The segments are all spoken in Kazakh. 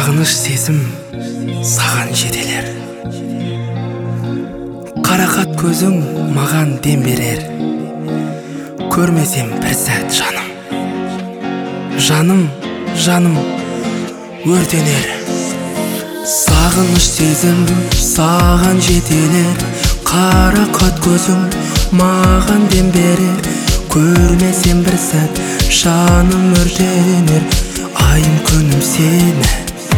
Сағыныш сезім саған жетелер, қарақат көзің маған дем берер. Көрмесем бір сәт жаным, жаным өртенер. Сағыныш сезім саған жетелер, қарақат көзің маған дем берер. Көрмесем бір сәт жаным өртенер. Айым күнім сені,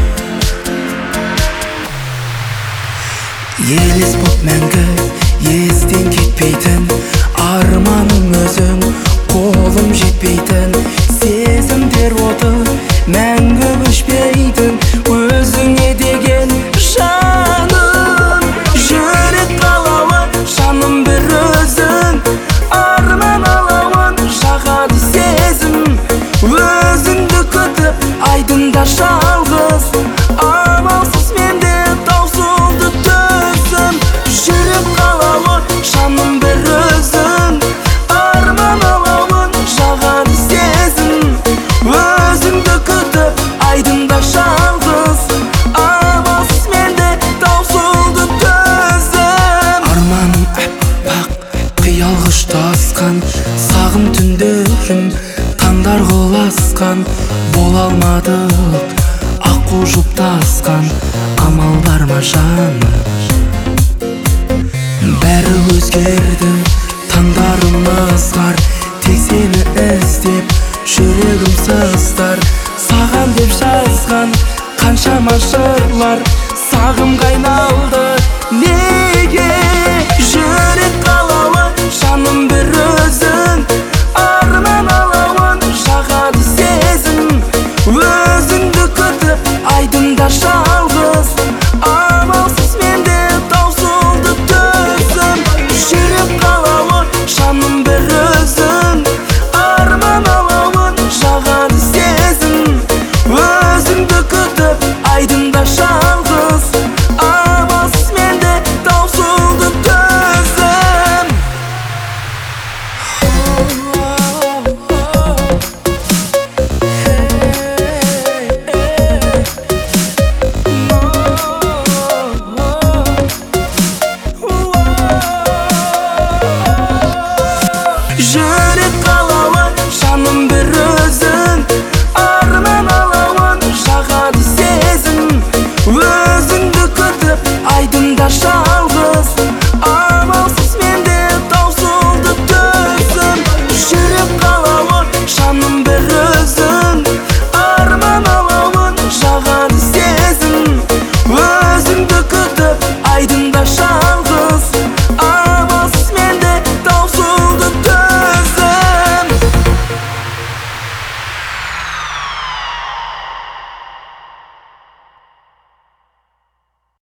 елес боп мәңгі естен кетпейтін. Арманым өзің, қолым жетпейтін. Сезімдер оты мәңгі өшпейтін. Өзіңе деген жаным, жүрек қалауы жаным бір өзің. Арман алауын жағады сезім, өзіңді күтіп айдында жалғыз. Амалсыз менде таусылды төзім, жүрек қалауы жаным бір өзің. Арман алауын жағады сезім, өзіңді күтіп айдында жалғыз. Амалсыз менде таусылды төзім. Арманым аппақ қиялға ұштасқан, сағым түндерім таңдар құласқан. Бола алмадық аққу жұптасқан, амал бар ма жаным? Бәрі өзгерді, таңдарымыз бар. Тек сені іздеп жүрегім сыздар. Саған деп жазған қаншама жырлар сағымға айналды.